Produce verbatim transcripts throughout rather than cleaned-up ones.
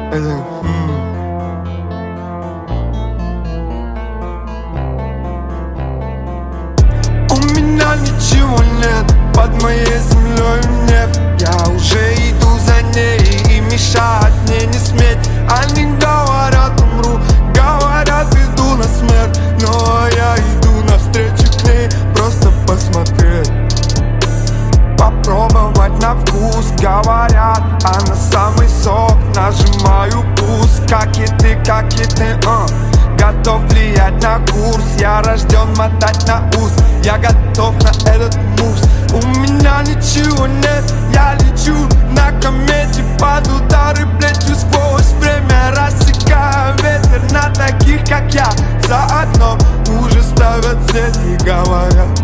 Это м. У меня ничего нет, под моей землей нефть. Я уже иду за ней, и мешать мне не сметь. Они говорят, умру, говорят, иду на смерть. Но я иду навстречу к ней, просто посмотреть, попробовать на вкус. Говорят, она самый сок, нажимаю пуст. Как и ты, как и ты, uh. готов влиять на курс. Я рожден мотать на ус, я готов на этот мувс. У меня ничего нет, я лечу на комете. Под удары плечу сквозь время, рассекая ветер на таких, как я. За окном уже ставят сеть и говорят,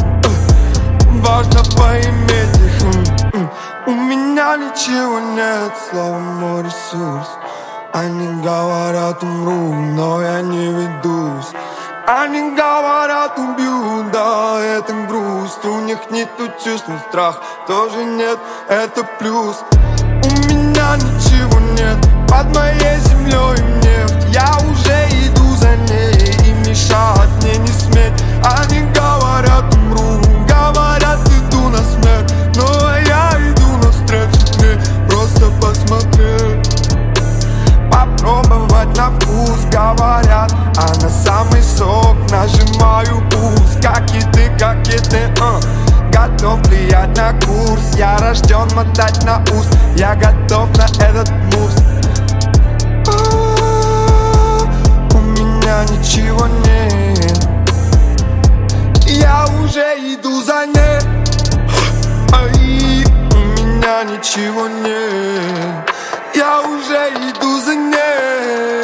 важно поиметь их. У меня ничего нет, слово мой ресурс. Они говорят, умру, но я не ведусь. Они говорят, убью, да, это грусть. У них нету чувств, но страх тоже нет, это плюс. У меня ничего нет, под моей землей нефть. Я уже иду за ней, и мешать мне не сметь. Они говорят, умру, говорят, иду на смерть. Но я иду навстречу к ней, просто посмотреть, попробовать на вкус. Говорят, она самый сок, нажимаю пуст. Как и ты, как и ты, uh. готов влиять на курс. Я рожден мотать на ус, я готов на этот мувс. У меня ничего нет, я уже иду за ней. Ай, у меня ничего нет, я уже иду за ней.